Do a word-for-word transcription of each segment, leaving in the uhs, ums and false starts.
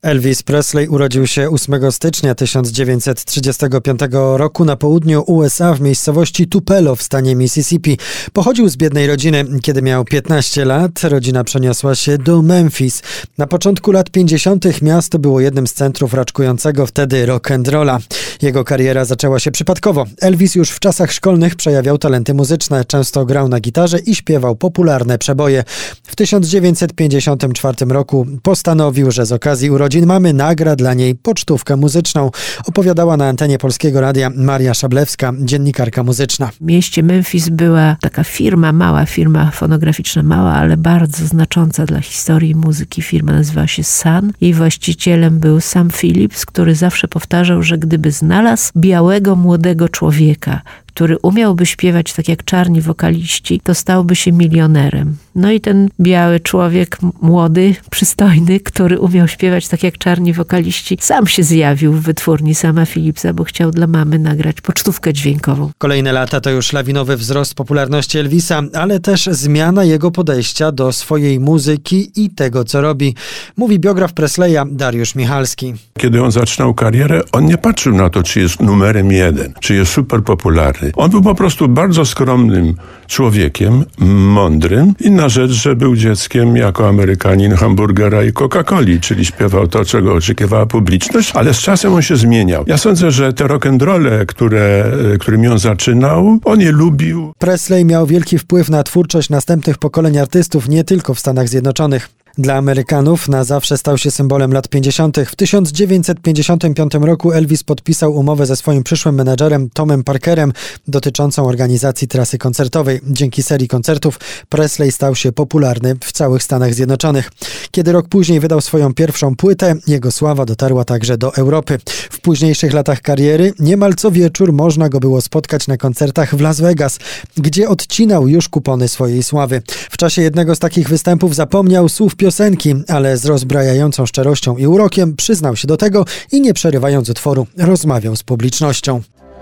Elvis Presley urodził się ósmego stycznia tysiąc dziewięćset trzydziestego piątego roku na południu U S A w miejscowości Tupelo w stanie Mississippi. Pochodził z biednej rodziny. Kiedy miał piętnaście lat, rodzina przeniosła się do Memphis. Na początku lat pięćdziesiątych miasto było jednym z centrów raczkującego wtedy rock'n'rolla. Jego kariera zaczęła się przypadkowo. Elvis już w czasach szkolnych przejawiał talenty muzyczne. Często grał na gitarze i śpiewał popularne przeboje. W tysiąc dziewięćset pięćdziesiątym czwartym roku postanowił, że z okazji urodzin mamy nagra dla niej pocztówkę muzyczną. Opowiadała na antenie Polskiego Radia Maria Szablewska, dziennikarka muzyczna. W mieście Memphis była taka firma, mała firma fonograficzna, mała, ale bardzo znacząca dla historii muzyki. Firma nazywała się Sun. Jej właścicielem był Sam Phillips, który zawsze powtarzał, że gdyby znalazł białego, młodego człowieka, który umiałby śpiewać tak jak czarni wokaliści, to stałby się milionerem. No i ten biały człowiek, młody, przystojny, który umiał śpiewać tak jak czarni wokaliści, sam się zjawił w wytwórni Sama Phillipsa, bo chciał dla mamy nagrać pocztówkę dźwiękową. Kolejne lata to już lawinowy wzrost popularności Elvisa, ale też zmiana jego podejścia do swojej muzyki i tego, co robi. Mówi biograf Presleya Dariusz Michalski. Kiedy on zaczynał karierę, on nie patrzył na to, czy jest numerem jeden, czy jest super popularny. On był po prostu bardzo skromnym człowiekiem, mądrym. Inna rzecz, że był dzieckiem jako Amerykanin hamburgera i Coca-Coli, czyli śpiewał to, czego oczekiwała publiczność, ale z czasem on się zmieniał. Ja sądzę, że te rock'n'rolle, które, którymi on zaczynał, on je lubił. Presley miał wielki wpływ na twórczość następnych pokoleń artystów, nie tylko w Stanach Zjednoczonych. Dla Amerykanów na zawsze stał się symbolem lat pięćdziesiątych. W tysiąc dziewięćset pięćdziesiątym piątym roku Elvis podpisał umowę ze swoim przyszłym menadżerem Tomem Parkerem dotyczącą organizacji trasy koncertowej. Dzięki serii koncertów Presley stał się popularny w całych Stanach Zjednoczonych. Kiedy rok później wydał swoją pierwszą płytę, jego sława dotarła także do Europy. W późniejszych latach kariery niemal co wieczór można go było spotkać na koncertach w Las Vegas, gdzie odcinał już kupony swojej sławy. W czasie jednego z takich występów zapomniał słów piosenki, ale z rozbrajającą szczerością i urokiem przyznał się do tego i nie przerywając utworu rozmawiał z publicznością.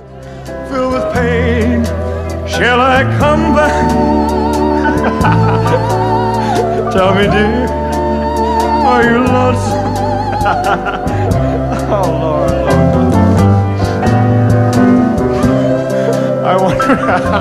Filled with pain, shall I come back? Tell me, dear, are you lost? Oh, Lord, Lord. I wonder.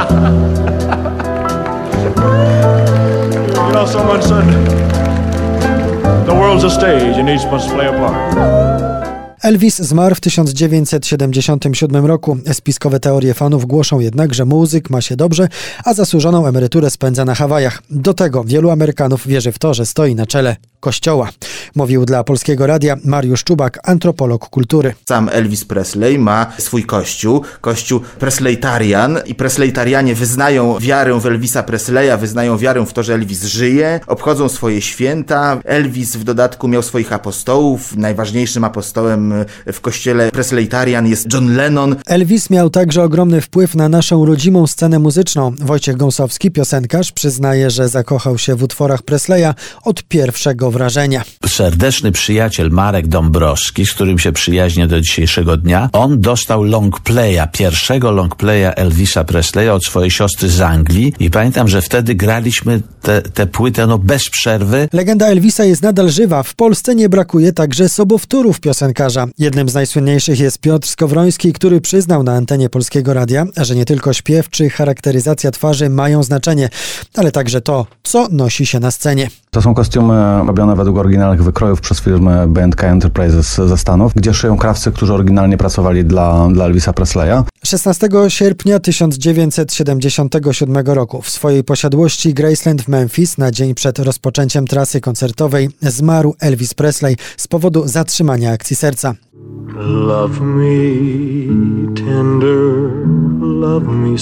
You know, someone said, the world's a stage and each must play a part. Elvis zmarł w tysiąc dziewięćset siedemdziesiątym siódmym roku. Spiskowe teorie fanów głoszą jednak, że muzyk ma się dobrze, a zasłużoną emeryturę spędza na Hawajach. Do tego wielu Amerykanów wierzy w to, że stoi na czele Kościoła. Mówił dla Polskiego Radia Mariusz Czubak, antropolog kultury. Sam Elvis Presley ma swój kościół, kościół Presleytarian i Presleytarianie wyznają wiarę w Elvisa Presleya, wyznają wiarę w to, że Elvis żyje, obchodzą swoje święta. Elvis w dodatku miał swoich apostołów. Najważniejszym apostołem w kościele Presleytarian jest John Lennon. Elvis miał także ogromny wpływ na naszą rodzimą scenę muzyczną. Wojciech Gąsowski, piosenkarz, przyznaje, że zakochał się w utworach Presleya od pierwszego wrażenia. Serdeczny przyjaciel Marek Dąbrowski, z którym się przyjaźnię do dzisiejszego dnia, on dostał long playa, pierwszego long playa Elvisa Presleya od swojej siostry z Anglii i pamiętam, że wtedy graliśmy tę płytę no bez przerwy. Legenda Elvisa jest nadal żywa. W Polsce nie brakuje także sobowtórów piosenkarza. Jednym z najsłynniejszych jest Piotr Skowroński, który przyznał na antenie Polskiego Radia, że nie tylko śpiew czy charakteryzacja twarzy mają znaczenie, ale także to, co nosi się na scenie. To są kostiumy robione według oryginalnych wykrojów przez firmę B and K Enterprises ze Stanów, gdzie szyją krawcy, którzy oryginalnie pracowali dla, dla Elvisa Presleya. szesnastego sierpnia tysiąc dziewięćset siedemdziesiątego siódmego roku w swojej posiadłości Graceland w Memphis na dzień przed rozpoczęciem trasy koncertowej zmarł Elvis Presley z powodu zatrzymania akcji serca. Love me tender, love me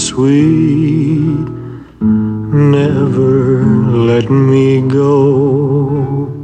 sweet, never let me go.